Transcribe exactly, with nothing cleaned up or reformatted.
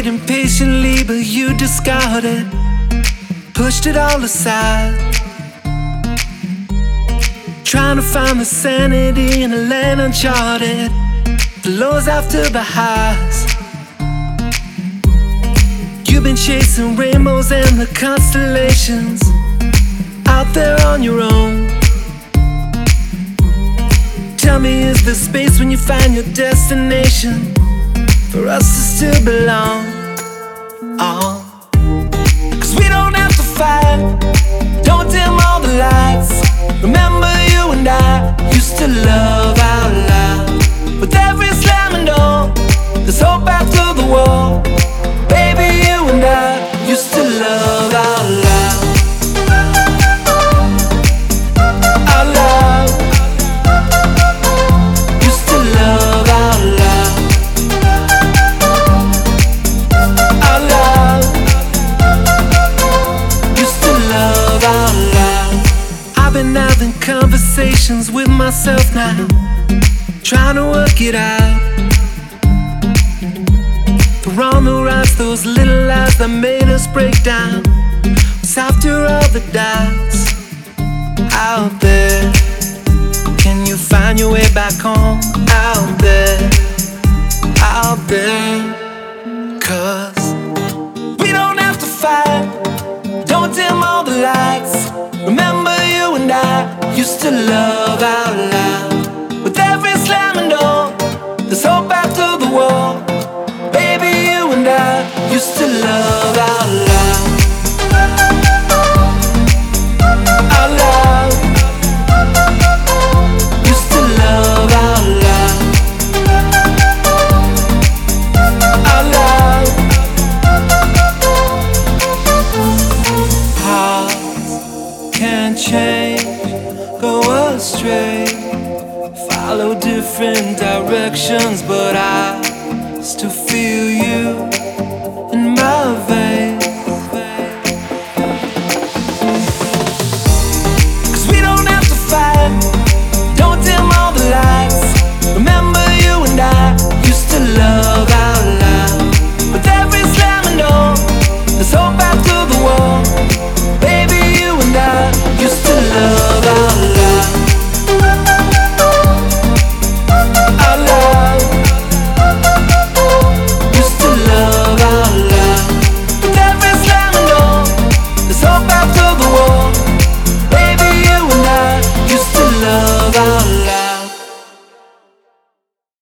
waiting patiently, but you discarded, pushed it all aside, trying to find the sanity in a land uncharted, the lows after the highs. You've been chasing rainbows and the constellations, out there on your own. Tell me, is there space when you find your destination for us to still belong? Oh, 'cause we don't have to fight, don't dim all the lights. Remember you and I used to love out loud. With every slamming door, there's hope after the war. Baby, you and I used to love out loud. Out loud. Used to love out loud. Out loud. Used to love out loud. I've been having conversations with myself now, trying to work it out. The wrong, the rights, those little lies that made us break down. It's after all the doubts out there. Can you find your way back home? Out there, out there. 'Cause we don't have to fight, don't dim all the lights. Remember you and I used to love out loud. With every slamming door, there's hope after the war. Baby, you and I used to love out loud. Out loud. Used to love out loud. Out loud. Hearts can't change, go astray, follow different directions, but I still feel you in my veins. 'Cause we don't have to fight, don't dim all the lights. Remember you and I used to love out loud. With every slamming door, there's hope after the war. Baby, you and I used to love out loud. Out loud. Used to love out loud. With every slamming door, there's hope after the war. Baby, you and I used to love out loud.